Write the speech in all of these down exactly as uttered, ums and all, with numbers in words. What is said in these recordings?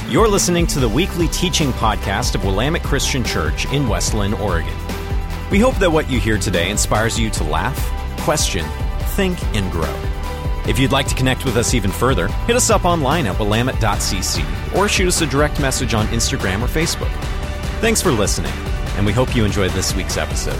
You're listening to the weekly teaching podcast of Willamette Christian Church in Westland, Oregon. We hope that what you hear today inspires you to laugh, question, think, and grow. If you'd like to connect with us even further, hit us up online at willamette dot c c or shoot us a direct message on Instagram or Facebook. Thanks for listening, and we hope you enjoyed this week's episode.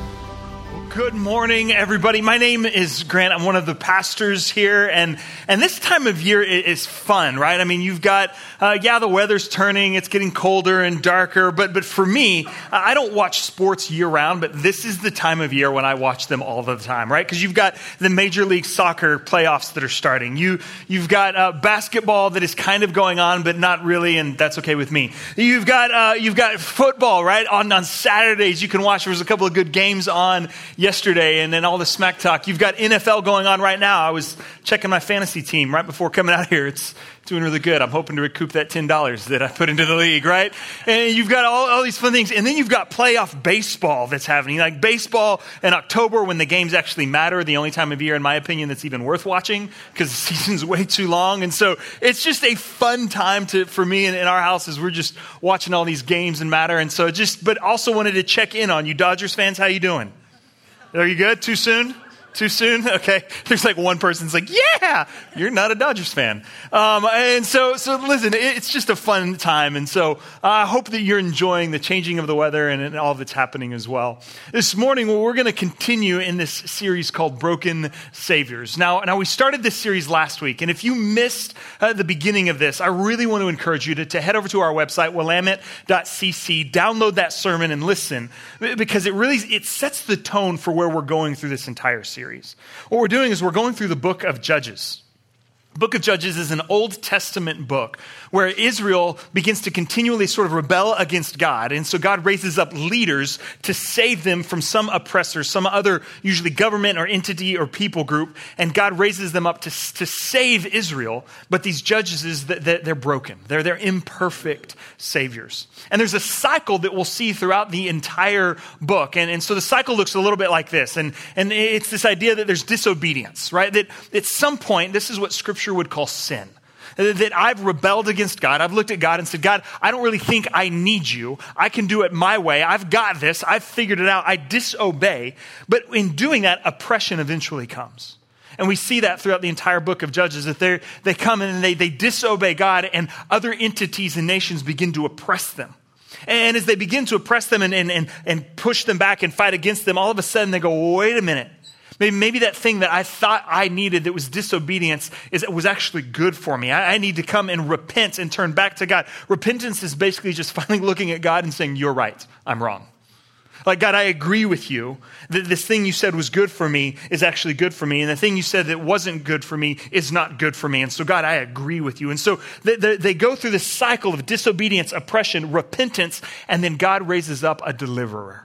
Good morning, everybody. My name is Grant. I'm one of the pastors here, and and this time of year is fun, right? I mean, you've got, uh, yeah, the weather's turning, it's getting colder and darker, but but for me, I don't watch sports year-round, but this is the time of year when I watch them all the time, right? Because you've got the Major League Soccer playoffs that are starting. You, you've got uh, basketball that is kind of going on, but not really, and that's okay with me. You've got uh, you've got football, right? On, on Saturdays, you can watch. There was a couple of good games on yesterday, and then all the smack talk. You've got N F L going on right now. I was checking my fantasy team right before coming out here. It's doing really good. I'm hoping to recoup that ten dollars that I put into the league, right? And you've got all, all these fun things. And then you've got playoff baseball that's happening. Like baseball in October when the games actually matter, the only time of year, in my opinion, that's even worth watching because the season's way too long. And so it's just a fun time to for me in, in our house as we're just watching all these games and matter. And so just, but also wanted to check in on you Dodgers fans. How you doing? Are you good? Too soon? Too soon? Okay. There's like one person's like, yeah, you're not a Dodgers fan. Um, and so, so listen, it's just a fun time. And so uh, I hope that you're enjoying the changing of the weather and, and all that's happening as well. This morning, well, we're going to continue in this series called Broken Saviors. Now, now we started this series last week. And if you missed uh, the beginning of this, I really want to encourage you to, to head over to our website, willamette dot c c, download that sermon and listen, because it really, it sets the tone for where we're going through this entire series. What we're doing is we're going through the book of Judges. The book of Judges is an Old Testament book where Israel begins to continually sort of rebel against God. And so God raises up leaders to save them from some oppressor, some other usually government or entity or people group. And God raises them up to, to save Israel. But these judges, is that they're broken. They're, they're imperfect saviors. And there's a cycle that we'll see throughout the entire book. And, and so the cycle looks a little bit like this. And, and it's this idea that there's disobedience, right? That at some point, this is what Scripture would call sin. That I've rebelled against God. I've looked at God and said, God, I don't really think I need you. I can do it my way. I've got this. I've figured it out. I disobey. But in doing that, oppression eventually comes. And we see that throughout the entire book of Judges, that they they come in and they, they disobey God, and other entities and nations begin to oppress them. And as they begin to oppress them and, and, and, and push them back and fight against them, all of a sudden they go, wait a minute. Maybe, maybe that thing that I thought I needed that was disobedience is was actually good for me. I, I need to come and repent and turn back to God. Repentance is basically just finally looking at God and saying, you're right, I'm wrong. Like, God, I agree with you that this thing you said was good for me is actually good for me. And the thing you said that wasn't good for me is not good for me. And so, God, I agree with you. And so they, they, they go through this cycle of disobedience, oppression, repentance, and then God raises up a deliverer.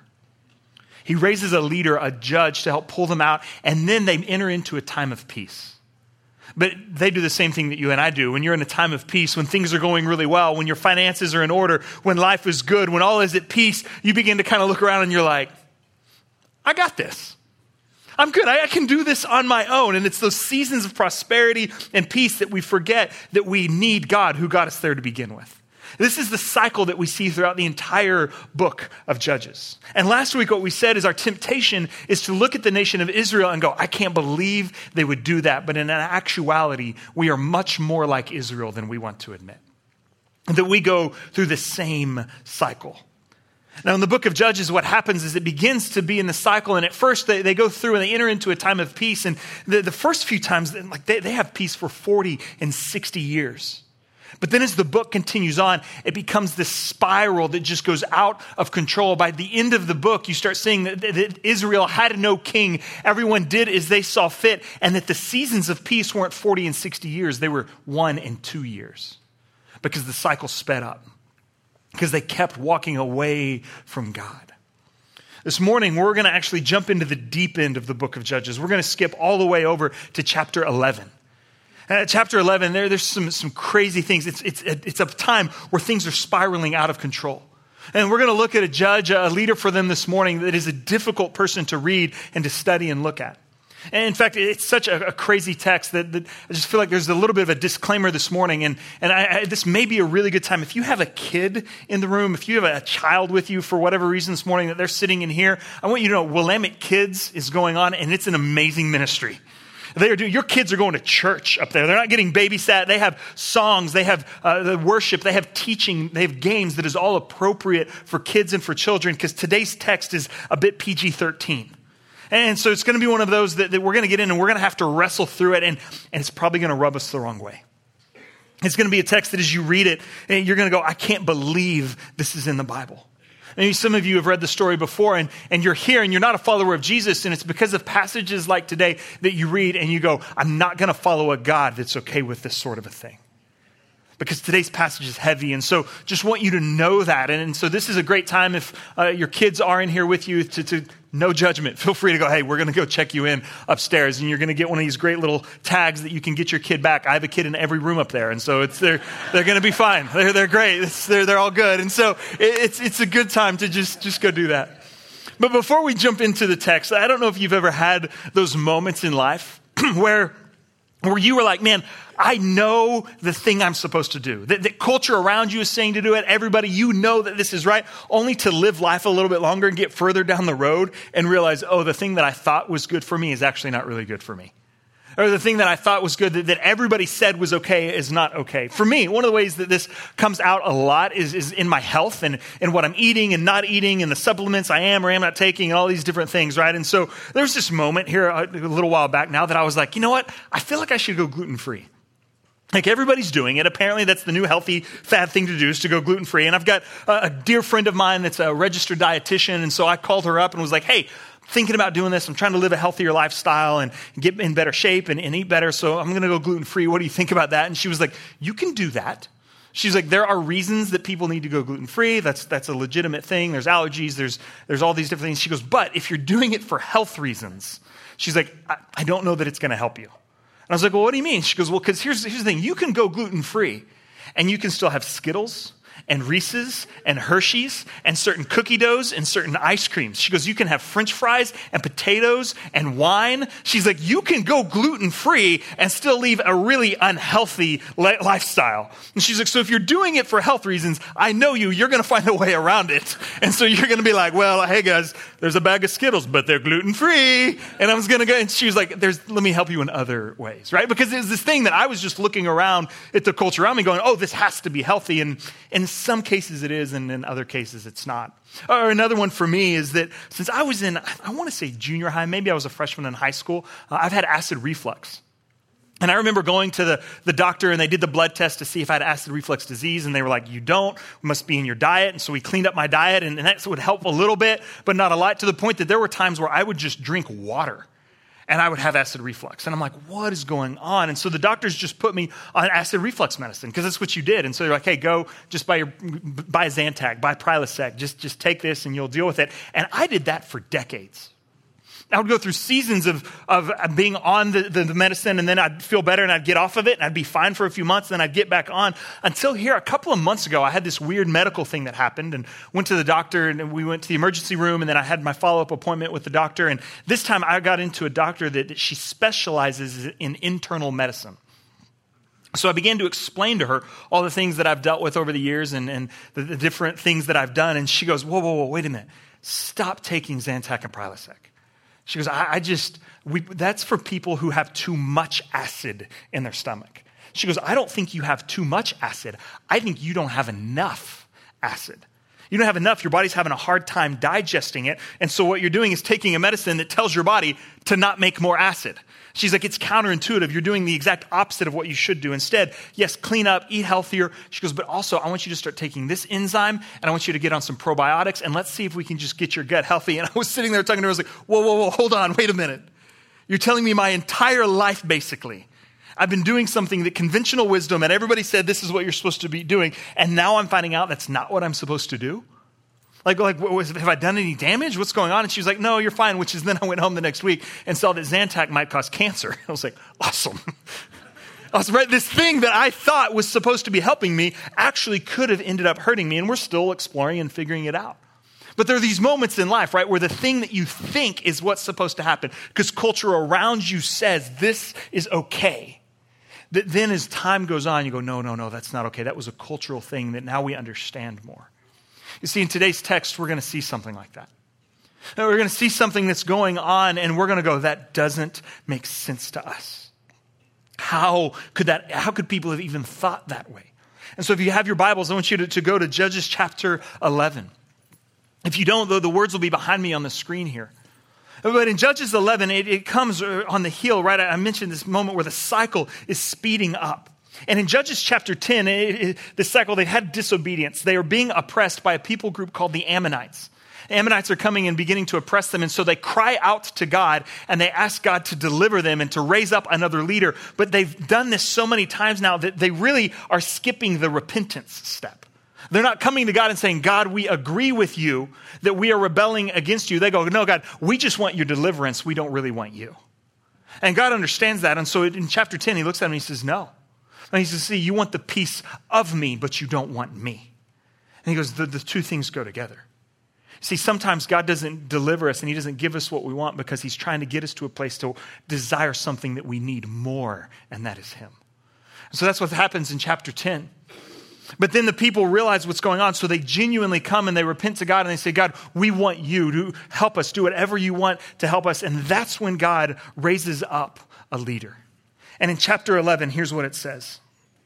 He raises a leader, a judge, to help pull them out, and then they enter into a time of peace. But they do the same thing that you and I do. When you're in a time of peace, when things are going really well, when your finances are in order, when life is good, when all is at peace, you begin to kind of look around and you're like, I got this. I'm good. I, I can do this on my own. And it's those seasons of prosperity and peace that we forget that we need God who got us there to begin with. This is the cycle that we see throughout the entire book of Judges. And last week, what we said is our temptation is to look at the nation of Israel and go, I can't believe they would do that. But in actuality, we are much more like Israel than we want to admit. That we go through the same cycle. Now, in the book of Judges, what happens is it begins to be in the cycle. And at first, they, they go through and they enter into a time of peace. And the, the first few times, like they, they have peace for forty and sixty years. But then as the book continues on, it becomes this spiral that just goes out of control. By the end of the book, you start seeing that, that Israel had no king. Everyone did as they saw fit. And that the seasons of peace weren't forty and sixty years. They were one and two years. Because the cycle sped up. Because they kept walking away from God. This morning, we're going to actually jump into the deep end of the book of Judges. We're going to skip all the way over to chapter eleven. Uh, chapter eleven, there, there's some, some crazy things. It's, it's, it's a time where things are spiraling out of control. And we're going to look at a judge, a leader for them this morning that is a difficult person to read and to study and look at. And in fact, it's such a, a crazy text that, that I just feel like there's a little bit of a disclaimer this morning. And, and I, I, this may be a really good time. If you have a kid in the room, if you have a child with you for whatever reason this morning that they're sitting in here, I want you to know Willamette Kids is going on, and it's an amazing ministry. They are doing, your kids are going to church up there. They're not getting babysat. They have songs. They have uh, the worship. They have teaching. They have games that is all appropriate for kids and for children, because today's text is a bit P G thirteen. And so it's going to be one of those that, that we're going to get in and we're going to have to wrestle through it. And, and it's probably going to rub us the wrong way. It's going to be a text that as you read it, you're going to go, I can't believe this is in the Bible. Maybe some of you have read the story before and, and you're here and you're not a follower of Jesus. And it's because of passages like today that you read and you go, I'm not going to follow a God that's okay with this sort of a thing. Because today's passage is heavy. And so just want you to know that. And, and so this is a great time if uh, your kids are in here with you to, to no judgment. Feel free to go, hey, we're going to go check you in upstairs. And you're going to get one of these great little tags that you can get your kid back. I have a kid in every room up there. And so it's they're, they're going to be fine. They're, they're great. It's, they're, they're all good. And so it, it's, it's a good time to just, just go do that. But before we jump into the text, I don't know if you've ever had those moments in life where where you were like, man, I know the thing I'm supposed to do. The, the culture around you is saying to do it. Everybody, you know that this is right, only to live life a little bit longer and get further down the road and realize, oh, the thing that I thought was good for me is actually not really good for me. Or the thing that I thought was good that, that everybody said was okay is not okay. For me, one of the ways that this comes out a lot is, is in my health and, and what I'm eating and not eating and the supplements I am or am not taking and all these different things, right? And so there's this moment here a, a little while back now that I was like, you know what? I feel like I should go gluten-free. Like everybody's doing it. Apparently that's the new healthy fad thing to do is to go gluten-free. And I've got a, a dear friend of mine that's a registered dietitian. And so I called her up and was like, hey, thinking about doing this. I'm trying to live a healthier lifestyle and get in better shape and, and eat better. So I'm going to go gluten-free. What do you think about that? And she was like, you can do that. She's like, there are reasons that people need to go gluten-free. That's that's a legitimate thing. There's allergies. There's there's all these different things. She goes, but if you're doing it for health reasons, she's like, I, I don't know that it's going to help you. And I was like, well, what do you mean? She goes, well, because here's, here's the thing. You can go gluten-free and you can still have Skittles and Reese's and Hershey's and certain cookie doughs and certain ice creams. She goes, you can have French fries and potatoes and wine. She's like, you can go gluten-free and still leave a really unhealthy li- lifestyle. And she's like, so if you're doing it for health reasons, I know you, you're going to find a way around it. And so you're going to be like, well, hey guys, there's a bag of Skittles, but they're gluten-free. And I was going to go, and she was like, there's, let me help you in other ways, right? Because there's this thing that I was just looking around at the culture around me going, oh, this has to be healthy. And, and in some cases it is, and in other cases it's not. Or another one for me is that since I was in, I want to say junior high, maybe I was a freshman in high school, uh, I've had acid reflux. And I remember going to the, the doctor and they did the blood test to see if I had acid reflux disease. And they were like, you don't, it must be in your diet. And so we cleaned up my diet and, and that would help a little bit, but not a lot, to the point that there were times where I would just drink water and I would have acid reflux. And I'm like, what is going on? And so the doctors just put me on acid reflux medicine because that's what you did. And so they're like, hey, go just buy, your, buy a Zantac, buy Prilosec, just, just take this and you'll deal with it. And I did that for decades. I would go through seasons of, of being on the, the, the medicine, and then I'd feel better and I'd get off of it and I'd be fine for a few months, and then I'd get back on, until here a couple of months ago I had this weird medical thing that happened and went to the doctor, and we went to the emergency room, and then I had my follow-up appointment with the doctor. And this time I got into a doctor that, that she specializes in internal medicine. So I began to explain to her all the things that I've dealt with over the years and, and the, the different things that I've done. And she goes, whoa, whoa, whoa, wait a minute. Stop taking Zantac and Prilosec. She goes, I, I just, we, that's for people who have too much acid in their stomach. She goes, I don't think you have too much acid. I think you don't have enough acid. You don't have enough. Your body's having a hard time digesting it. And so what you're doing is taking a medicine that tells your body to not make more acid. She's like, it's counterintuitive. You're doing the exact opposite of what you should do. Instead, yes, clean up, eat healthier. She goes, but also I want you to start taking this enzyme, and I want you to get on some probiotics, and let's see if we can just get your gut healthy. And I was sitting there talking to her. I was like, whoa, whoa, whoa, hold on, wait a minute. You're telling me my entire life, basically, I've been doing something that conventional wisdom and everybody said this is what you're supposed to be doing, and now I'm finding out that's not what I'm supposed to do? Like, like, have I done any damage? What's going on? And she was like, no, you're fine, which is then I went home the next week and saw that Zantac might cause cancer. I was like, awesome. I was right. This thing that I thought was supposed to be helping me actually could have ended up hurting me, and we're still exploring and figuring it out. But there are these moments in life, right, where the thing that you think is what's supposed to happen, because culture around you says this is okay. That then as time goes on, you go, no, no, no, that's not okay. That was a cultural thing that now we understand more. You see, in today's text, we're going to see something like that. Now, we're going to see something that's going on, and we're going to go, that doesn't make sense to us. How could that, how could people have even thought that way? And so if you have your Bibles, I want you to, to go to Judges chapter eleven. If you don't, though, the words will be behind me on the screen here. But in Judges eleven, it, it comes on the heel, right? I mentioned this moment where the cycle is speeding up. And in Judges chapter ten, it, it, the cycle, they had disobedience. They are being oppressed by a people group called the Ammonites. The Ammonites are coming and beginning to oppress them. And so they cry out to God and they ask God to deliver them and to raise up another leader. But they've done this so many times now that they really are skipping the repentance step. They're not coming to God and saying, God, we agree with you that we are rebelling against you. They go, no, God, we just want your deliverance. We don't really want you. And God understands that. And so in chapter ten, he looks at him and he says, no. And he says, see, you want the peace of me, but you don't want me. And he goes, the, the two things go together. See, sometimes God doesn't deliver us and he doesn't give us what we want because he's trying to get us to a place to desire something that we need more, and that is him. So that's what happens in chapter ten. But then the people realize what's going on, so they genuinely come and they repent to God and they say, God, we want you to help us, do whatever you want to help us. And that's when God raises up a leader. And in chapter eleven, here's what it says.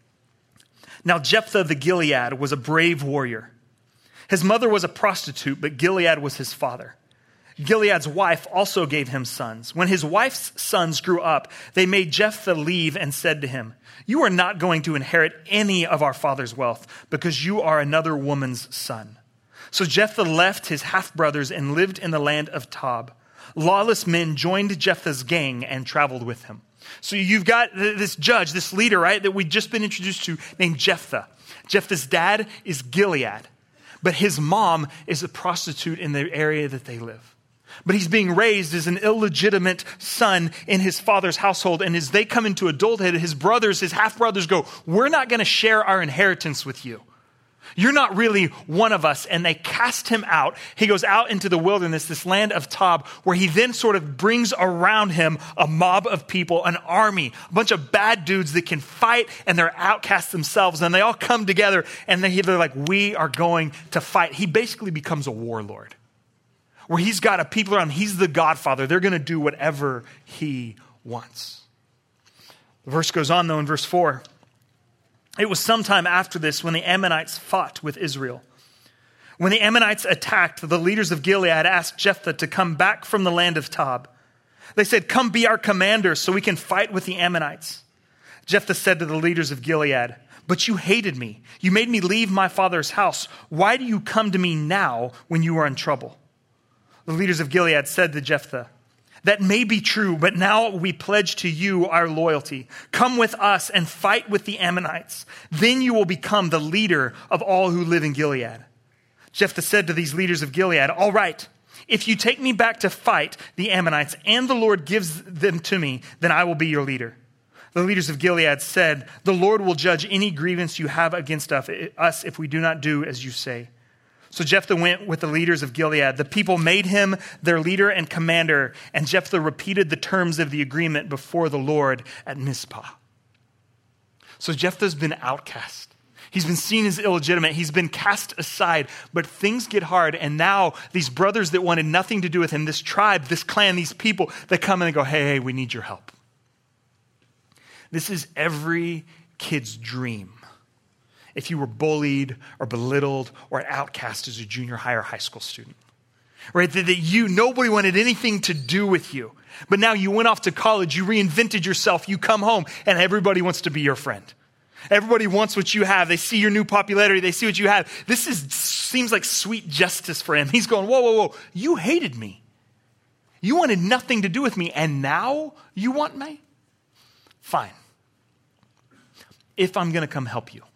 Now Jephthah the Gilead was a brave warrior. His mother was a prostitute, but Gilead was his father. Gilead's wife also gave him sons. When his wife's sons grew up, they made Jephthah leave and said to him, you are not going to inherit any of our father's wealth because you are another woman's son. So Jephthah left his half-brothers and lived in the land of Tob. Lawless men joined Jephthah's gang and traveled with him. So you've got this judge, this leader, right, that we've just been introduced to named Jephthah. Jephthah's dad is Gilead, but his mom is a prostitute in the area that they live. But he's being raised as an illegitimate son in his father's household. And as they come into adulthood, his brothers, his half-brothers go, we're not going to share our inheritance with you. You're not really one of us. And they cast him out. He goes out into the wilderness, this land of Tob, where he then sort of brings around him a mob of people, an army, a bunch of bad dudes that can fight, and they're outcasts themselves. And they all come together and they're like, we are going to fight. He basically becomes a warlord, where he's got a people around, he's the godfather. They're going to do whatever he wants. The verse goes on though in verse four. It was sometime after this when the Ammonites fought with Israel. When the Ammonites attacked, the leaders of Gilead asked Jephthah to come back from the land of Tob. They said, come be our commander so we can fight with the Ammonites. Jephthah said to the leaders of Gilead, but you hated me. You made me leave my father's house. Why do you come to me now when you are in trouble? The leaders of Gilead said to Jephthah, that may be true, but now we pledge to you our loyalty. Come with us and fight with the Ammonites. Then you will become the leader of all who live in Gilead. Jephthah said to these leaders of Gilead, all right, if you take me back to fight the Ammonites and the Lord gives them to me, then I will be your leader. The leaders of Gilead said, the Lord will judge any grievance you have against us if we do not do as you say. So Jephthah went with the leaders of Gilead. The people made him their leader and commander, and Jephthah repeated the terms of the agreement before the Lord at Mizpah. So Jephthah's been outcast. He's been seen as illegitimate. He's been cast aside, but things get hard. And now these brothers that wanted nothing to do with him, this tribe, this clan, these people, they come and they go, hey, hey, we need your help. This is every kid's dream. If you were bullied or belittled or an outcast as a junior high or high school student, right? That, that you, nobody wanted anything to do with you. But now you went off to college, you reinvented yourself, you come home, and everybody wants to be your friend. Everybody wants what you have. They see your new popularity. They see what you have. This is seems like sweet justice for him. He's going, whoa, whoa, whoa. You hated me. You wanted nothing to do with me, and now you want me? Fine. If I'm going to come help you,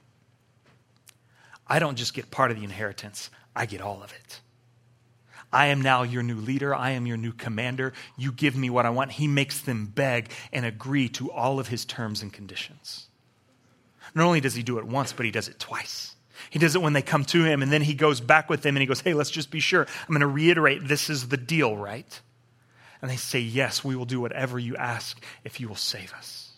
I don't just get part of the inheritance, I get all of it. I am now your new leader. I am your new commander. You give me what I want. He makes them beg and agree to all of his terms and conditions. Not only does he do it once, but he does it twice. He does it when they come to him, and then he goes back with them and he goes, hey, let's just be sure. I'm going to reiterate, this is the deal, right? And they say, yes, we will do whatever you ask if you will save us.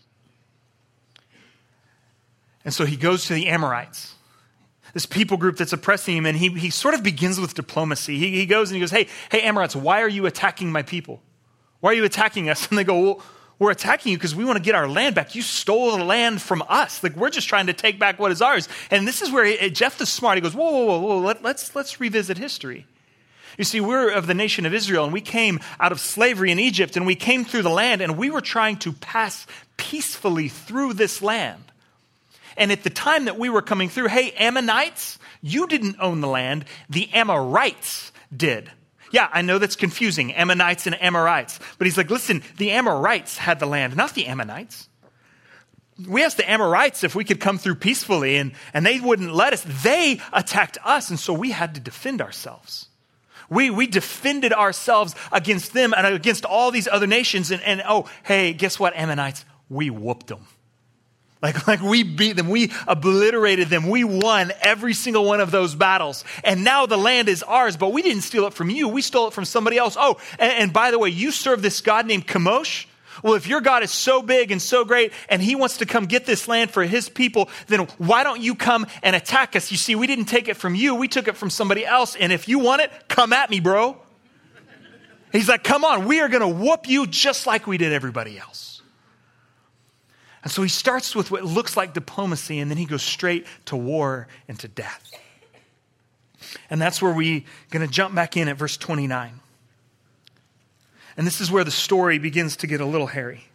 And so he goes to the Amorites, this people group that's oppressing him, and he, he sort of begins with diplomacy. He, he goes and he goes, hey, hey, Amorites, why are you attacking my people? Why are you attacking us? And they go, well, we're attacking you because we want to get our land back. You stole the land from us. Like, we're just trying to take back what is ours. And this is where he, Jephthah's smart. He goes, whoa, whoa, whoa, whoa, let, let's, let's revisit history. You see, we're of the nation of Israel, and we came out of slavery in Egypt, and we came through the land, and we were trying to pass peacefully through this land. And at the time that we were coming through, hey, Ammonites, you didn't own the land. The Amorites did. Yeah, I know that's confusing, Ammonites and Amorites. But he's like, listen, the Amorites had the land, not the Ammonites. We asked the Amorites if we could come through peacefully, and, and they wouldn't let us. They attacked us, and so we had to defend ourselves. We, we defended ourselves against them and against all these other nations. And, and oh, hey, guess what, Ammonites? We whooped them. Like, like we beat them. We obliterated them. We won every single one of those battles. And now the land is ours, but we didn't steal it from you. We stole it from somebody else. Oh, and, and by the way, you serve this God named Chemosh. Well, if your God is so big and so great and he wants to come get this land for his people, then why don't you come and attack us? You see, we didn't take it from you. We took it from somebody else. And if you want it, come at me, bro. He's like, come on, we are going to whoop you just like we did everybody else. And so he starts with what looks like diplomacy, and then he goes straight to war and to death. And that's where we're going to jump back in at verse twenty-nine. And this is where the story begins to get a little hairy.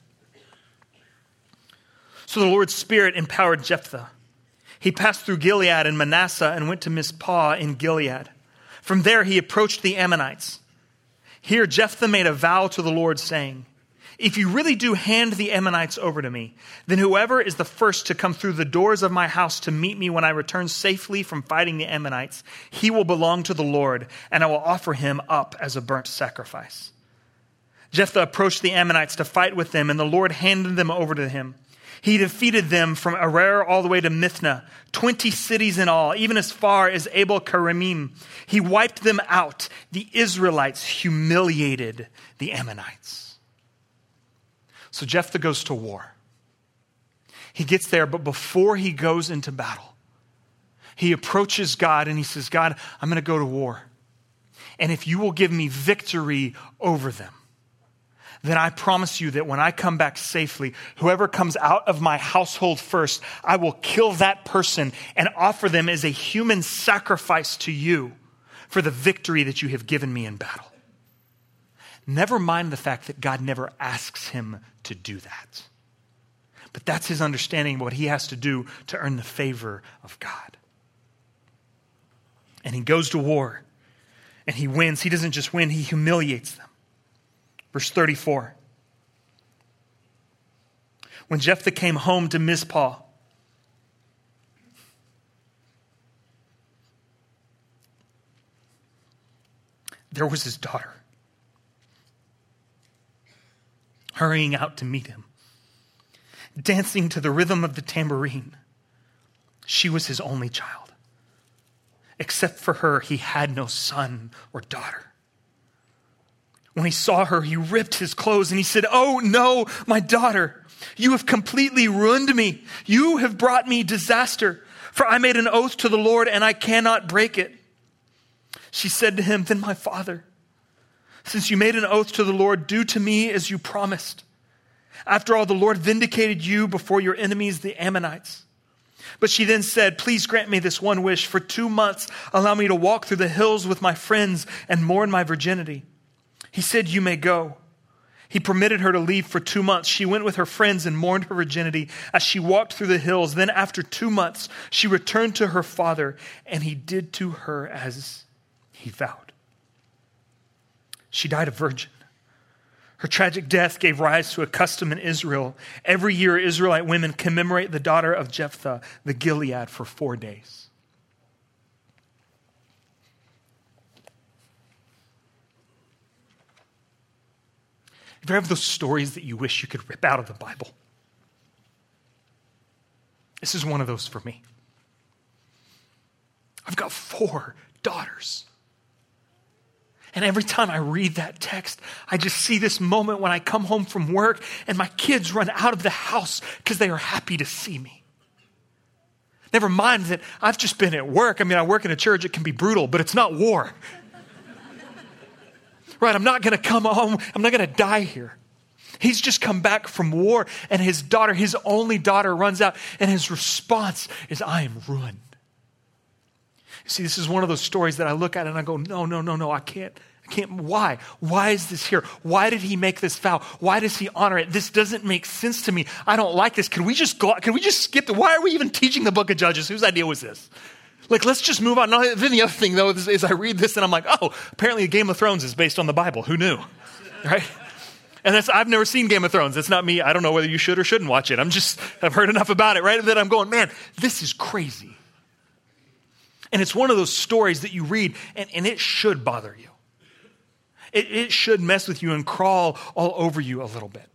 So the Lord's Spirit empowered Jephthah. He passed through Gilead and Manasseh and went to Mizpah in Gilead. From there he approached the Ammonites. Here Jephthah made a vow to the Lord, saying, if you really do hand the Ammonites over to me, then whoever is the first to come through the doors of my house to meet me when I return safely from fighting the Ammonites, he will belong to the Lord, and I will offer him up as a burnt sacrifice. Jephthah approached the Ammonites to fight with them, and the Lord handed them over to him. He defeated them from Arar all the way to Mithna, twenty cities in all, even as far as Abel Keramim. He wiped them out. The Israelites humiliated the Ammonites. So Jephthah goes to war. He gets there, but before he goes into battle, he approaches God and he says, God, I'm going to go to war. And if you will give me victory over them, then I promise you that when I come back safely, whoever comes out of my household first, I will kill that person and offer them as a human sacrifice to you for the victory that you have given me in battle. Never mind the fact that God never asks him to do that. But that's his understanding of what he has to do to earn the favor of God. And he goes to war and he wins. He doesn't just win, he humiliates them. Verse thirty-four. When Jephthah came home to Mizpah, there was his daughter hurrying out to meet him, dancing to the rhythm of the tambourine. She was his only child. Except for her, he had no son or daughter. When he saw her, he ripped his clothes and he said, oh no, my daughter, you have completely ruined me. You have brought me disaster, for I made an oath to the Lord and I cannot break it. She said to him, then my father, since you made an oath to the Lord, do to me as you promised. After all, the Lord vindicated you before your enemies, the Ammonites. But she then said, please grant me this one wish. For two months, allow me to walk through the hills with my friends and mourn my virginity. He said, you may go. He permitted her to leave for two months. She went with her friends and mourned her virginity as she walked through the hills. Then after two months, she returned to her father, and he did to her as he vowed. She died a virgin. Her tragic death gave rise to a custom in Israel. Every year, Israelite women commemorate the daughter of Jephthah, the Gilead, for four days. If you have those stories that you wish you could rip out of the Bible, this is one of those for me. four daughters. And every time I read that text, I just see this moment when I come home from work and my kids run out of the house because they are happy to see me. Never mind that I've just been at work. I mean, I work in a church, it can be brutal, but it's not war. Right, I'm not going to come home, I'm not going to die here. He's just come back from war, and his daughter, his only daughter, runs out, and his response is, I am ruined. See, this is one of those stories that I look at and I go, no, no, no, no, I can't. I can't. Why? Why is this here? Why did he make this vow? Why does he honor it? This doesn't make sense to me. I don't like this. Can we just go? Can we just skip the, why are we even teaching the book of Judges? Whose idea was this? Like, let's just move on. No, then the other thing, though, is, is I read this and I'm like, oh, apparently Game of Thrones is based on the Bible. Who knew? Right? And that's, I've never seen Game of Thrones. It's not me. I don't know whether you should or shouldn't watch it. I'm just, I've heard enough about it, right? That I'm going, man, this is crazy. And it's one of those stories that you read, and, and it should bother you. It, it should mess with you and crawl all over you a little bit.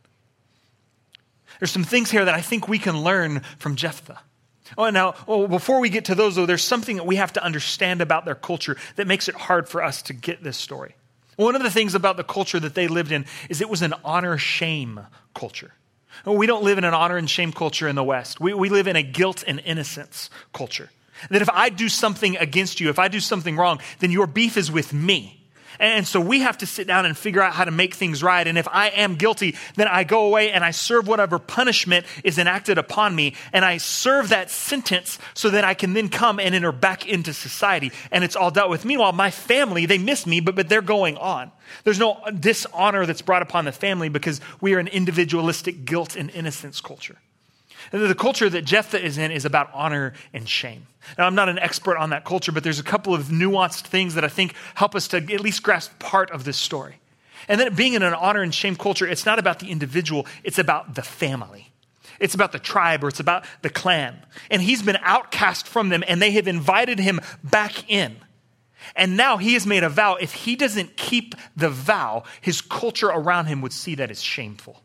There's some things here that I think we can learn from Jephthah. Oh, now, well, before we get to those, though, there's something that we have to understand about their culture that makes it hard for us to get this story. One of the things about the culture that they lived in is it was an honor-shame culture. We don't live in an honor and shame culture in the West. We, we live in a guilt and innocence culture. That if I do something against you, if I do something wrong, then your beef is with me. And so we have to sit down and figure out how to make things right. And if I am guilty, then I go away and I serve whatever punishment is enacted upon me. And I serve that sentence so that I can then come and enter back into society. And it's all dealt with. Meanwhile, my family, they miss me, but, but they're going on. There's no dishonor that's brought upon the family because we are an individualistic guilt and innocence culture. And the culture that Jephthah is in is about honor and shame. Now, I'm not an expert on that culture, but there's a couple of nuanced things that I think help us to at least grasp part of this story. And then being in an honor and shame culture, it's not about the individual, it's about the family. It's about the tribe or it's about the clan. And he's been outcast from them and they have invited him back in. And now he has made a vow. If he doesn't keep the vow, his culture around him would see that as shameful.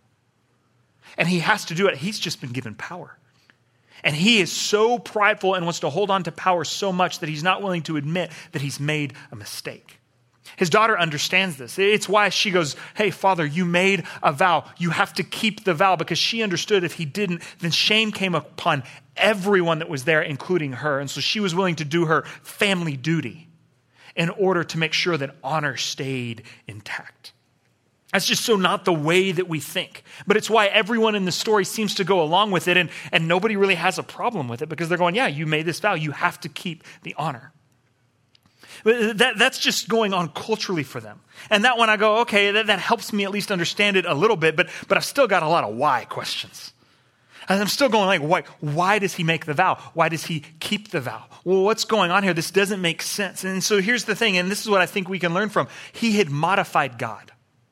And he has to do it. He's just been given power. And he is so prideful and wants to hold on to power so much that he's not willing to admit that he's made a mistake. His daughter understands this. It's why she goes, hey, father, you made a vow. You have to keep the vow, because she understood if he didn't, then shame came upon everyone that was there, including her. And so she was willing to do her family duty in order to make sure that honor stayed intact. That's just so not the way that we think. But it's why everyone in the story seems to go along with it, and, and nobody really has a problem with it, because they're going, yeah, you made this vow. You have to keep the honor. But that, that's just going on culturally for them. And that one I go, okay, that, that helps me at least understand it a little bit, but, but I've still got a lot of why questions. And I'm still going like, why, why does he make the vow? Why does he keep the vow? Well, what's going on here? This doesn't make sense. And so here's the thing, and this is what I think we can learn from. He had modified God.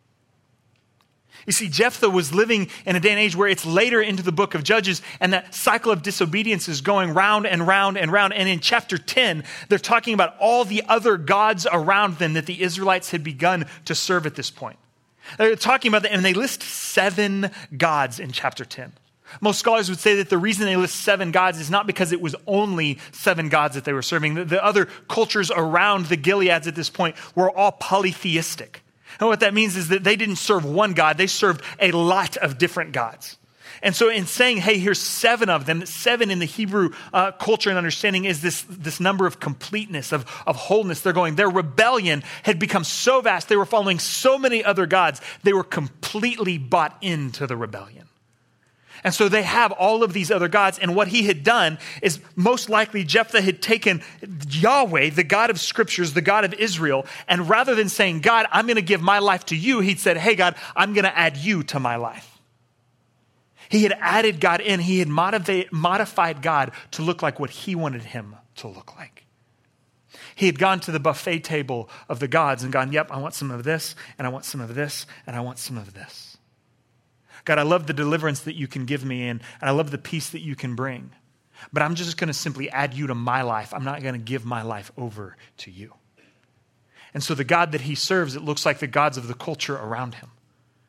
You see, Jephthah was living in a day and age where it's later into the book of Judges, and that cycle of disobedience is going round and round and round. And in chapter ten, they're talking about all the other gods around them that the Israelites had begun to serve at this point. They're talking about that, and they list seven gods in chapter ten. Most scholars would say that the reason they list seven gods is not because it was only seven gods that they were serving. The, the other cultures around the Gileads at this point were all polytheistic. And what that means is that they didn't serve one God, they served a lot of different gods. And so in saying, hey, here's seven of them, seven in the Hebrew uh, culture and understanding is this, this number of completeness, of, of wholeness. They're going, their rebellion had become so vast, they were following so many other gods, they were completely bought into the rebellion. And so they have all of these other gods. And what he had done is most likely Jephthah had taken Yahweh, the God of scriptures, the God of Israel, and rather than saying, God, I'm going to give my life to you, he'd said, hey, God, I'm going to add you to my life. He had added God in. He had motivate, modified God to look like what he wanted him to look like. He had gone to the buffet table of the gods and gone, yep, I want some of this, and I want some of this, and I want some of this. God, I love the deliverance that you can give me, and, and I love the peace that you can bring. But I'm just going to simply add you to my life. I'm not going to give my life over to you. And so the God that he serves, it looks like the gods of the culture around him.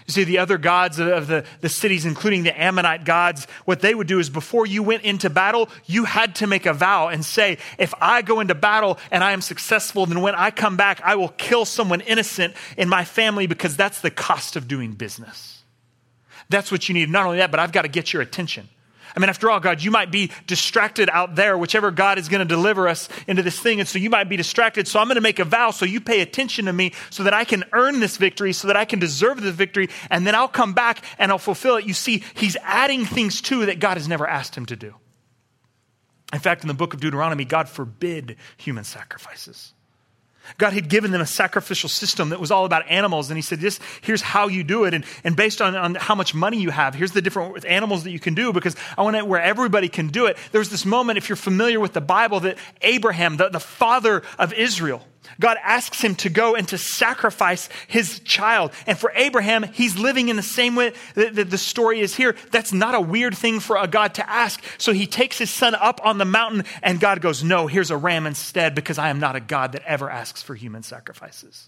You see, the other gods of the, the cities, including the Ammonite gods, what they would do is before you went into battle, you had to make a vow and say, if I go into battle and I am successful, then when I come back, I will kill someone innocent in my family because that's the cost of doing business. That's what you need. Not only that, but I've got to get your attention. I mean, after all, God, you might be distracted out there, whichever God is going to deliver us into this thing. And so you might be distracted. So I'm going to make a vow so you pay attention to me so that I can earn this victory, so that I can deserve this victory. And then I'll come back and I'll fulfill it. You see, he's adding things too that God has never asked him to do. In fact, in the book of Deuteronomy, God forbid human sacrifices. God had given them a sacrificial system that was all about animals. And he said, this, here's how you do it. And, and based on, on how much money you have, here's the different animals that you can do, because I want it where everybody can do it. There's this moment, if you're familiar with the Bible, that Abraham, the, the father of Israel, God asks him to go and to sacrifice his child. And for Abraham, he's living in the same way that, that the story is here. That's not a weird thing for a God to ask. So he takes his son up on the mountain and God goes, no, here's a ram instead, because I am not a God that ever asks for human sacrifices.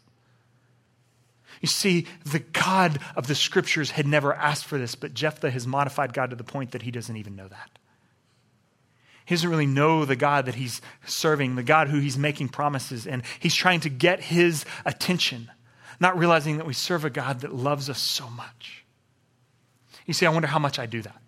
You see, the God of the scriptures had never asked for this, but Jephthah has modified God to the point that he doesn't even know that. He doesn't really know the God that he's serving, the God who he's making promises, and he's trying to get his attention, not realizing that we serve a God that loves us so much. You see, I wonder how much I do that.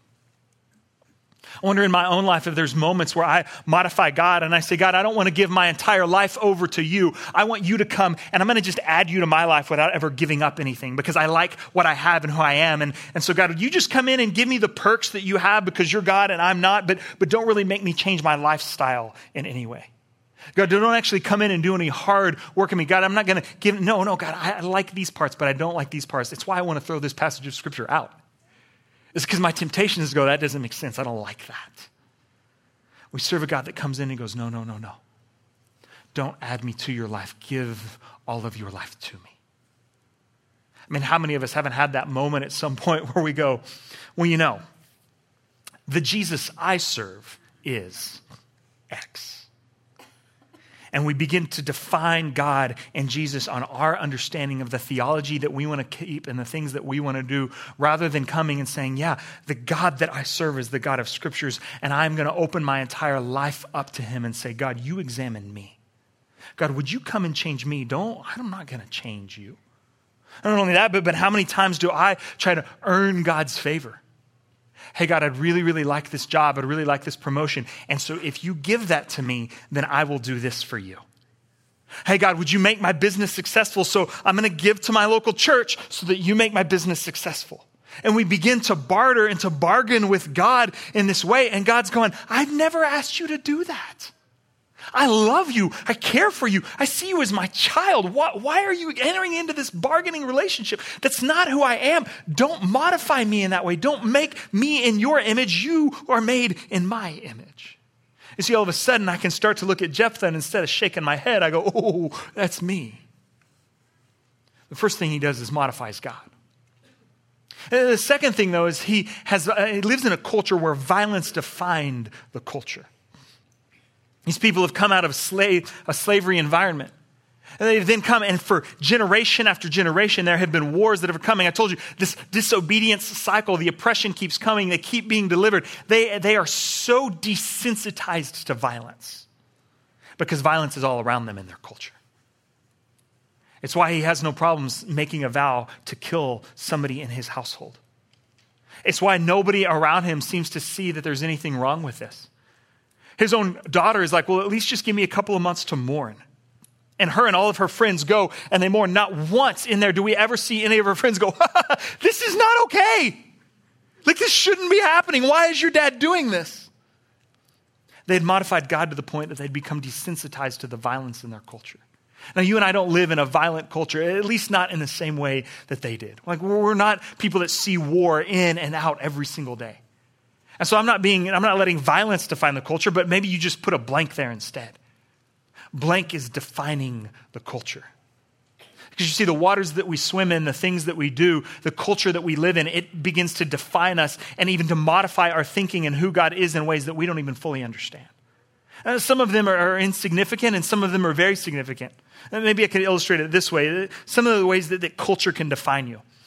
I wonder in my own life if there's moments where I modify God and I say, God, I don't want to give my entire life over to you. I want you to come and I'm going to just add you to my life without ever giving up anything because I like what I have and who I am. And, and so God, would you just come in and give me the perks that you have because you're God and I'm not, but, but don't really make me change my lifestyle in any way. God, don't actually come in and do any hard work in me. God, I'm not going to give, no, no, God, I, I like these parts, but I don't like these parts. It's why I want to throw this passage of scripture out. It's because my temptation is to go, that doesn't make sense. I don't like that. We serve a God that comes in and goes, no, no, no, no. Don't add me to your life. Give all of your life to me. I mean, how many of us haven't had that moment at some point where we go, well, you know, the Jesus I serve is X. And we begin to define God and Jesus on our understanding of the theology that we want to keep and the things that we want to do, rather than coming and saying, yeah, the God that I serve is the God of scriptures, and I'm going to open my entire life up to him and say, God, you examine me. God, would you come and change me? Don't, I'm not going to change you. Not only that, but, but how many times do I try to earn God's favor? Hey, God, I'd really, really like this job. I'd really like this promotion. And so if you give that to me, then I will do this for you. Hey, God, would you make my business successful? So I'm going to give to my local church so that you make my business successful. And we begin to barter and to bargain with God in this way. And God's going, I've never asked you to do that. I love you. I care for you. I see you as my child. Why, why are you entering into this bargaining relationship? That's not who I am. Don't modify me in that way. Don't make me in your image. You are made in my image. You see, all of a sudden I can start to look at Jephthah, and instead of shaking my head, I go, oh, that's me. The first thing he does is modifies God. And the second thing, though, is he has uh, he lives in a culture where violence defined the culture. These people have come out of slave, a slavery environment. And they've then come, and for generation after generation, there have been wars that are coming. I told you, this disobedience cycle, the oppression keeps coming. They keep being delivered. They, they are so desensitized to violence because violence is all around them in their culture. It's why he has no problems making a vow to kill somebody in his household. It's why nobody around him seems to see that there's anything wrong with this. His own daughter is like, well, at least just give me a couple of months to mourn. And her and all of her friends go and they mourn. Not once in there do we ever see any of her friends go, this is not okay. Like, this shouldn't be happening. Why is your dad doing this? They had modified God to the point that they'd become desensitized to the violence in their culture. Now, you and I don't live in a violent culture, at least not in the same way that they did. Like, we're not people that see war in and out every single day. And so I'm not being, I'm not letting violence define the culture, but maybe you just put a blank there instead. Blank is defining the culture. Because you see, the waters that we swim in, the things that we do, the culture that we live in, it begins to define us and even to modify our thinking and who God is in ways that we don't even fully understand. Uh, some of them are, are insignificant and some of them are very significant. And maybe I could illustrate it this way. Some of the ways that, that culture can define you.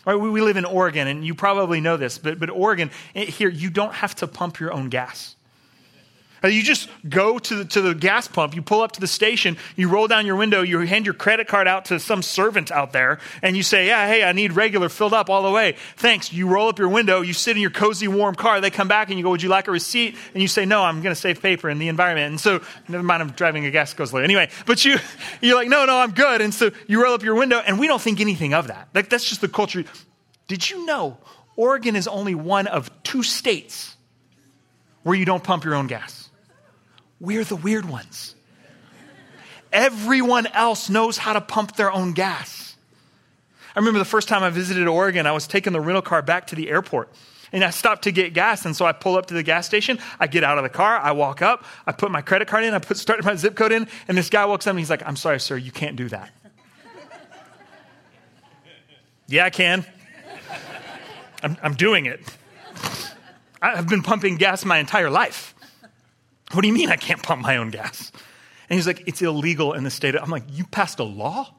Right? We, we live in Oregon, and you probably know this, but, but Oregon, here, you don't have to pump your own gas. You just go to the, to the gas pump, you pull up to the station, you roll down your window, you hand your credit card out to some servant out there, and you say, yeah, hey, I need regular filled up all the way. Thanks. You roll up your window, you sit in your cozy, warm car, they come back and you go, would you like a receipt? And you say, no, I'm going to save paper in the environment. And so, never mind, I'm driving a gas guzzler. Anyway, but you, you're like, no, no, I'm good. And so you roll up your window, and we don't think anything of that. Like, that's just the culture. Did you know Oregon is only one of two states where you don't pump your own gas? We're the weird ones. Everyone else knows how to pump their own gas. I remember the first time I visited Oregon, I was taking the rental car back to the airport. And I stopped to get gas, and so I pull up to the gas station. I get out of the car. I walk up. I put my credit card in. I put start my zip code in. And this guy walks up, and he's like, I'm sorry, sir, you can't do that. Yeah, I can. I'm, I'm doing it. I've been pumping gas my entire life. What do you mean I can't pump my own gas? And he's like, it's illegal in the state. I'm like, you passed a law?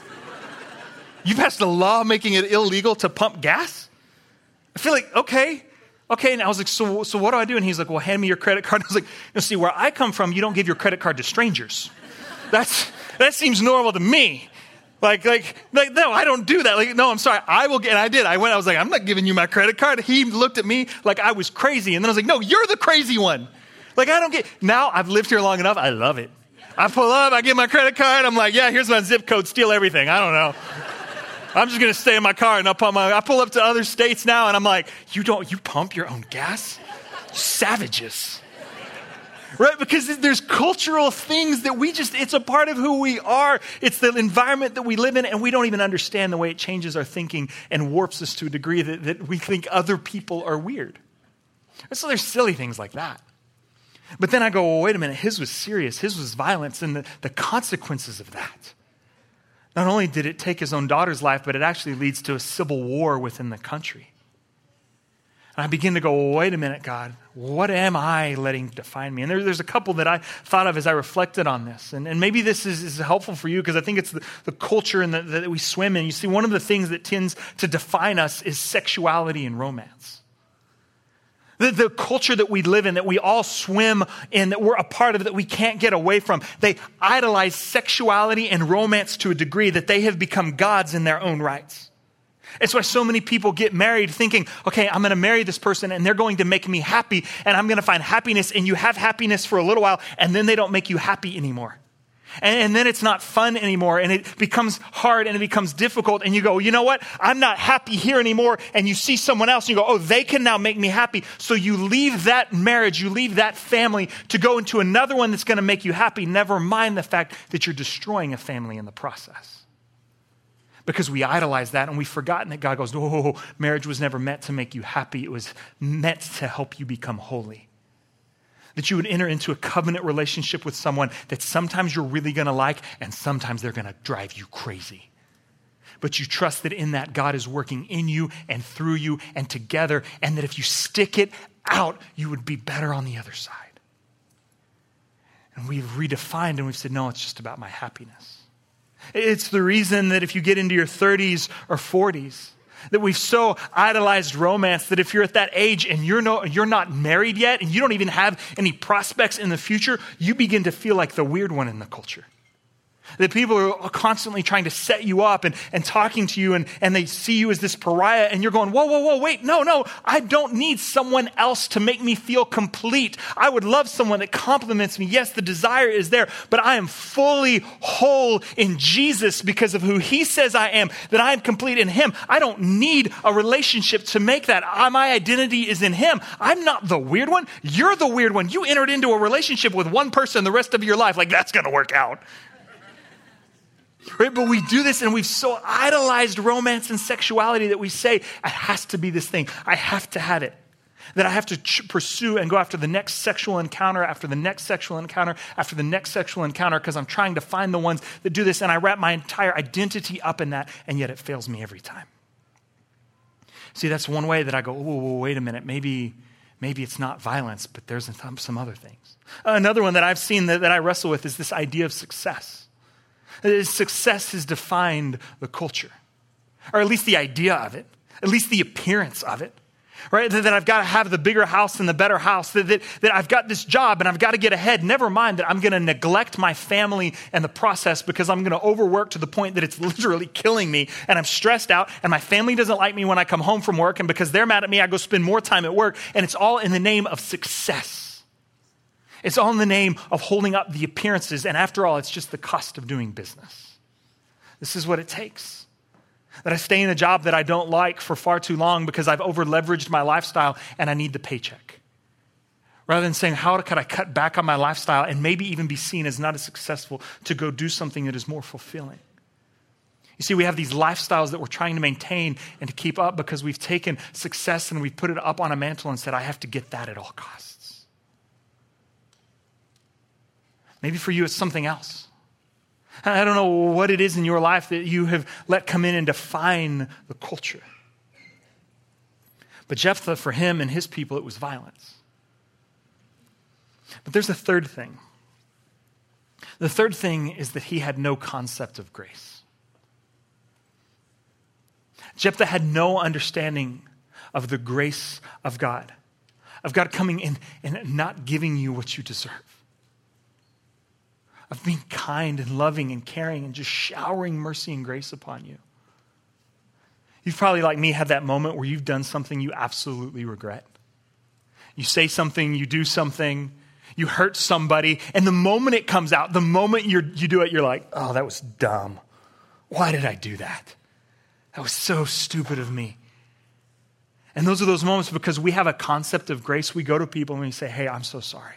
You passed a law making it illegal to pump gas? I feel like, okay. Okay, and I was like, so, so what do I do? And he's like, well, hand me your credit card. I was like, you see, where I come from, you don't give your credit card to strangers. That's That seems normal to me. Like, like, like, no, I don't do that. Like, no, I'm sorry. I will get, and I did. I went, I was like, I'm not giving you my credit card. He looked at me like I was crazy. And then I was like, no, you're the crazy one. Like, I don't get, now I've lived here long enough. I love it. I pull up, I get my credit card. I'm like, yeah, here's my zip code. Steal everything. I don't know. I'm just going to stay in my car and I'll pump my, I pull up to other states now and I'm like, you don't, you pump your own gas? Savages. Right? Because there's cultural things that we just, it's a part of who we are. It's the environment that we live in, and we don't even understand the way it changes our thinking and warps us to a degree that, that we think other people are weird. And so there's silly things like that. But then I go, well, wait a minute, his was serious. His was violence, and the, the consequences of that. Not only did it take his own daughter's life, but it actually leads to a civil war within the country. And I begin to go, well, wait a minute, God, what am I letting define me? And there, there's a couple that I thought of as I reflected on this. And, and maybe this is, is helpful for you because I think it's the, the culture and the, that we swim in. You see, one of the things that tends to define us is sexuality and romance. The, the culture that we live in, that we all swim in, that we're a part of, that we can't get away from. They idolize sexuality and romance to a degree that they have become gods in their own rights. It's why so many people get married thinking, okay, I'm going to marry this person and they're going to make me happy and I'm going to find happiness, and you have happiness for a little while and then they don't make you happy anymore. And, and then it's not fun anymore and it becomes hard and it becomes difficult and you go, you know what? I'm not happy here anymore. And you see someone else and you go, oh, they can now make me happy. So you leave that marriage, you leave that family to go into another one that's going to make you happy. Never mind the fact that you're destroying a family in the process. Because we idolize that and we've forgotten that God goes, oh, marriage was never meant to make you happy. It was meant to help you become holy. That you would enter into a covenant relationship with someone that sometimes you're really going to like and sometimes they're going to drive you crazy. But you trust that in that God is working in you and through you and together, and that if you stick it out, you would be better on the other side. And we've redefined and we've said, no, it's just about my happiness. It's the reason that if you get into your thirties or forties, that we've so idolized romance that if you're at that age and you're no, you're not married yet and you don't even have any prospects in the future, you begin to feel like the weird one in the culture. That people are constantly trying to set you up and, and talking to you and, and they see you as this pariah and you're going, whoa, whoa, whoa, wait, no, no, I don't need someone else to make me feel complete. I would love someone that compliments me. Yes, the desire is there, but I am fully whole in Jesus because of who he says I am, that I am complete in him. I don't need a relationship to make that. I, my identity is in him. I'm not the weird one. You're the weird one. You entered into a relationship with one person the rest of your life. Like, that's going to work out. Right? But we do this and we've so idolized romance and sexuality that we say, it has to be this thing. I have to have it. That I have to ch- pursue and go after the next sexual encounter, after the next sexual encounter, after the next sexual encounter, because I'm trying to find the ones that do this. And I wrap my entire identity up in that, and yet it fails me every time. See, that's one way that I go, oh, wait a minute, maybe, maybe it's not violence, but there's some other things. Another one that I've seen that, that I wrestle with is this idea of success. Success has defined the culture, or at least the idea of it. at least the appearance of it. Right? That, that I've got to have the bigger house and the better house, that, that, that I've got this job and I've got to get ahead. Never mind that I'm going to neglect my family and the process because I'm going to overwork to the point that it's literally killing me and I'm stressed out and my family doesn't like me when I come home from work, and because they're mad at me, I go spend more time at work, and it's all in the name of success. It's all in the name of holding up the appearances, and after all, it's just the cost of doing business. This is what it takes. That I stay in a job that I don't like for far too long because I've over-leveraged my lifestyle and I need the paycheck. Rather than saying, how could I cut back on my lifestyle and maybe even be seen as not as successful to go do something that is more fulfilling? You see, we have these lifestyles that we're trying to maintain and to keep up because we've taken success and we've put it up on a mantle and said, I have to get that at all costs. Maybe for you, it's something else. I don't know what it is in your life that you have let come in and define the culture. But Jephthah, for him and his people, it was violence. But there's a third thing. The third thing is that he had no concept of grace. Jephthah had no understanding of the grace of God, of God coming in and not giving you what you deserve, of being kind and loving and caring and just showering mercy and grace upon you. You've probably, like me, had that moment where you've done something you absolutely regret. You say something, you do something, you hurt somebody, and the moment it comes out, the moment you're, you do it, you're like, oh, that was dumb. Why did I do that? That was so stupid of me. And those are those moments because we have a concept of grace. We go to people and we say, hey, I'm so sorry.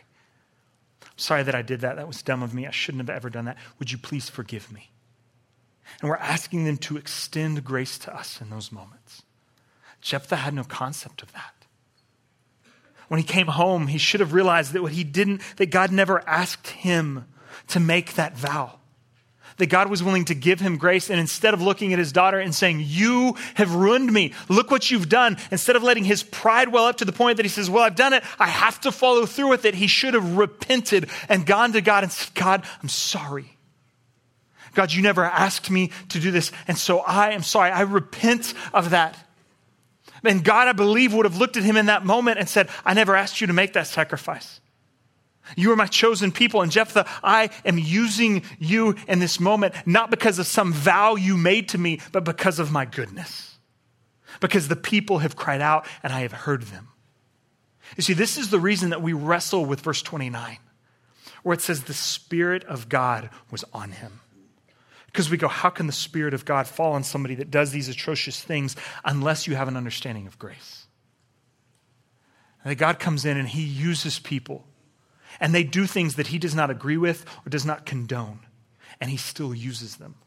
Sorry that I did that. That was dumb of me. I shouldn't have ever done that. Would you please forgive me? And we're asking them to extend grace to us in those moments. Jephthah had no concept of that. When he came home, he should have realized that what he didn't, that God never asked him to make that vow. That God was willing to give him grace, and instead of looking at his daughter and saying, you have ruined me, look what you've done, instead of letting his pride well up to the point that he says, well, I've done it, I have to follow through with it, he should have repented and gone to God and said, God, I'm sorry. God, you never asked me to do this, and so I am sorry. I repent of that. And God, I believe, would have looked at him in that moment and said, I never asked you to make that sacrifice. You are my chosen people. And Jephthah, I am using you in this moment, not because of some vow you made to me, but because of my goodness. Because the people have cried out and I have heard them. You see, this is the reason that we wrestle with verse twenty-nine, where it says the Spirit of God was on him. Because we go, how can the Spirit of God fall on somebody that does these atrocious things unless you have an understanding of grace? And that God comes in and he uses people and they do things that he does not agree with or does not condone, and he still uses them.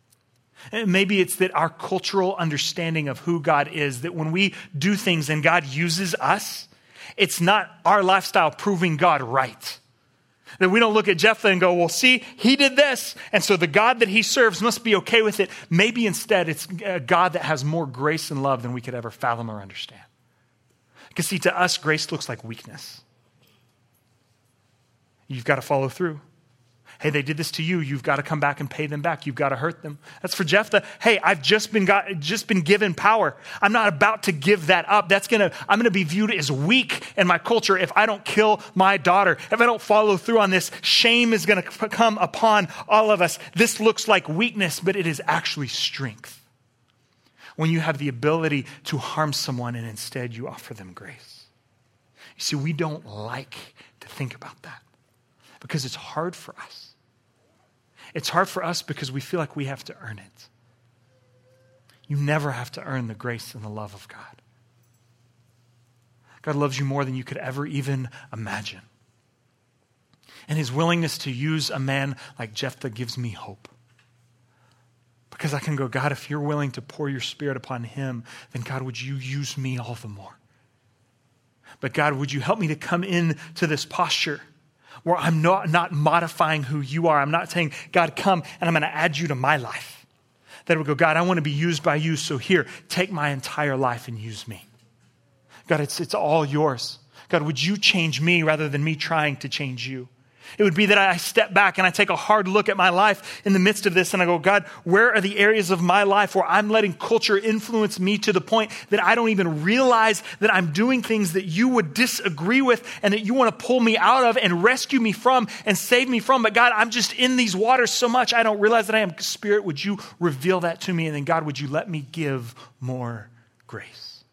And maybe it's that our cultural understanding of who God is, that when we do things and God uses us, it's not our lifestyle proving God right. That we don't look at Jephthah and go, well, see, he did this, and so the God that he serves must be okay with it. Maybe instead it's a God that has more grace and love than we could ever fathom or understand. Because see, to us, grace looks like weakness. You've got to follow through. Hey, they did this to you. You've got to come back and pay them back. You've got to hurt them. That's for Jephthah. Hey, I've just been got, just been given power. I'm not about to give that up. That's gonna. I'm gonna be viewed as weak in my culture if I don't kill my daughter. If I don't follow through on this, shame is gonna come upon all of us. This looks like weakness, but it is actually strength. When you have the ability to harm someone and instead you offer them grace. You see, we don't like to think about that because it's hard for us. It's hard for us because we feel like we have to earn it. You never have to earn the grace and the love of God. God loves you more than you could ever even imagine. And his willingness to use a man like Jephthah gives me hope. Because I can go, God, if you're willing to pour your Spirit upon him, then God, would you use me all the more? But God, would you help me to come into this posture where I'm not, not modifying who you are. I'm not saying, God, come and I'm going to add you to my life. That would go, God, I want to be used by you. So here, take my entire life and use me. God, it's, it's all yours. God, would you change me rather than me trying to change you? It would be that I step back and I take a hard look at my life in the midst of this and I go, God, where are the areas of my life where I'm letting culture influence me to the point that I don't even realize that I'm doing things that you would disagree with and that you want to pull me out of and rescue me from and save me from. But God, I'm just in these waters so much I don't realize that I am. Spirit, would you reveal that to me? And then God, would you let me give more grace?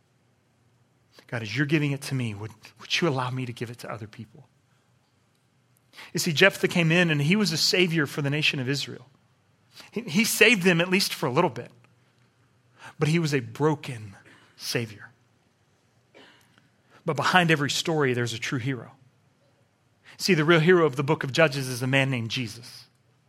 God, as you're giving it to me, would, would you allow me to give it to other people? You see, Jephthah came in and he was a savior for the nation of Israel. He, he saved them at least for a little bit. But he was a broken savior. But behind every story, there's a true hero. See, the real hero of the book of Judges is a man named Jesus.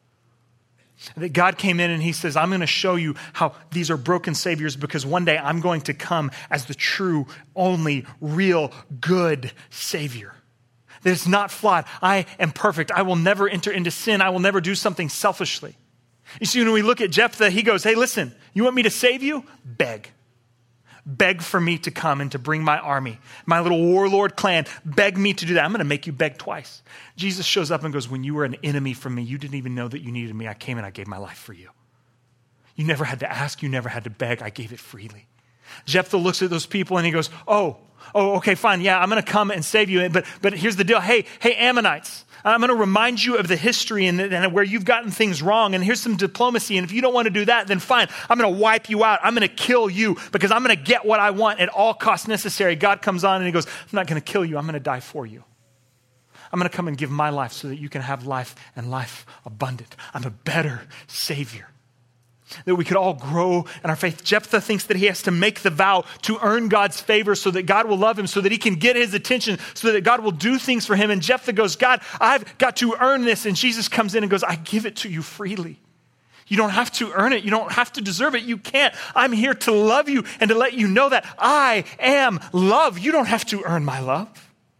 That God came in and he says, I'm going to show you how these are broken saviors because one day I'm going to come as the true, only, real, good savior. That it's not flawed. I am perfect. I will never enter into sin. I will never do something selfishly. You see, when we look at Jephthah, he goes, hey, listen, you want me to save you? Beg. Beg for me to come and to bring my army. My little warlord clan, beg me to do that. I'm going to make you beg twice. Jesus shows up and goes, when you were an enemy from me, you didn't even know that you needed me. I came and I gave my life for you. You never had to ask. You never had to beg. I gave it freely. Jephthah looks at those people and he goes, oh, oh, okay, fine. Yeah, I'm going to come and save you. But, but here's the deal. Hey, hey, Ammonites, I'm going to remind you of the history and, and where you've gotten things wrong. And here's some diplomacy. And if you don't want to do that, then fine. I'm going to wipe you out. I'm going to kill you because I'm going to get what I want at all costs necessary. God comes on and he goes, I'm not going to kill you. I'm going to die for you. I'm going to come and give my life so that you can have life and life abundant. I'm a better savior. That we could all grow in our faith. Jephthah thinks that he has to make the vow to earn God's favor so that God will love him, so that he can get his attention, so that God will do things for him. And Jephthah goes, God, I've got to earn this. And Jesus comes in and goes, I give it to you freely. You don't have to earn it. You don't have to deserve it. You can't. I'm here to love you and to let you know that I am love. You don't have to earn my love.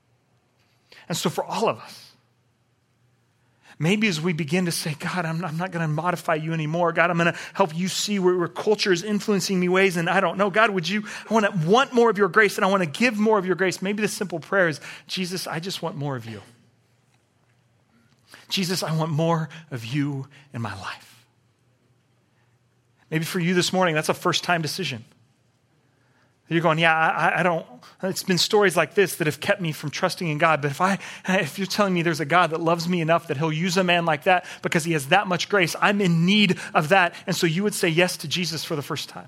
And so for all of us, maybe as we begin to say, God, I'm, I'm not going to modify you anymore. God, I'm going to help you see where, where culture is influencing me ways. And I don't know. God, would you, I want to want more of your grace and I want to give more of your grace. Maybe the simple prayer is, Jesus, I just want more of you. Jesus, I want more of you in my life. Maybe for you this morning, that's a first time decision. You're going, yeah, I, I don't, it's been stories like this that have kept me from trusting in God. But if I, if you're telling me there's a God that loves me enough that he'll use a man like that because he has that much grace, I'm in need of that. And so you would say yes to Jesus for the first time.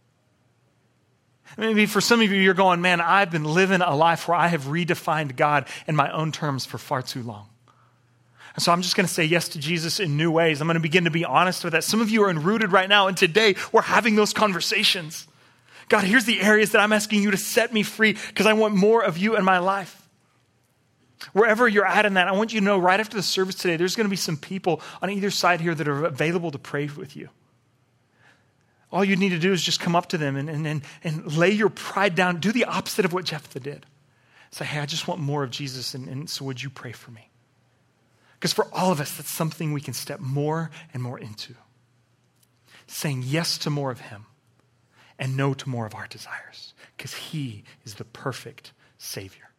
Maybe for some of you, you're going, man, I've been living a life where I have redefined God in my own terms for far too long. And so I'm just going to say yes to Jesus in new ways. I'm going to begin to be honest with that. Some of you are enrooted right now, and today we're having those conversations. God, here's the areas that I'm asking you to set me free because I want more of you in my life. Wherever you're at in that, I want you to know right after the service today, there's going to be some people on either side here that are available to pray with you. All you need to do is just come up to them and, and, and, and lay your pride down. Do the opposite of what Jephthah did. Say, hey, I just want more of Jesus, and, and so would you pray for me? Because for all of us, that's something we can step more and more into. Saying yes to more of him. And no to more of our desires, because he is the perfect Savior.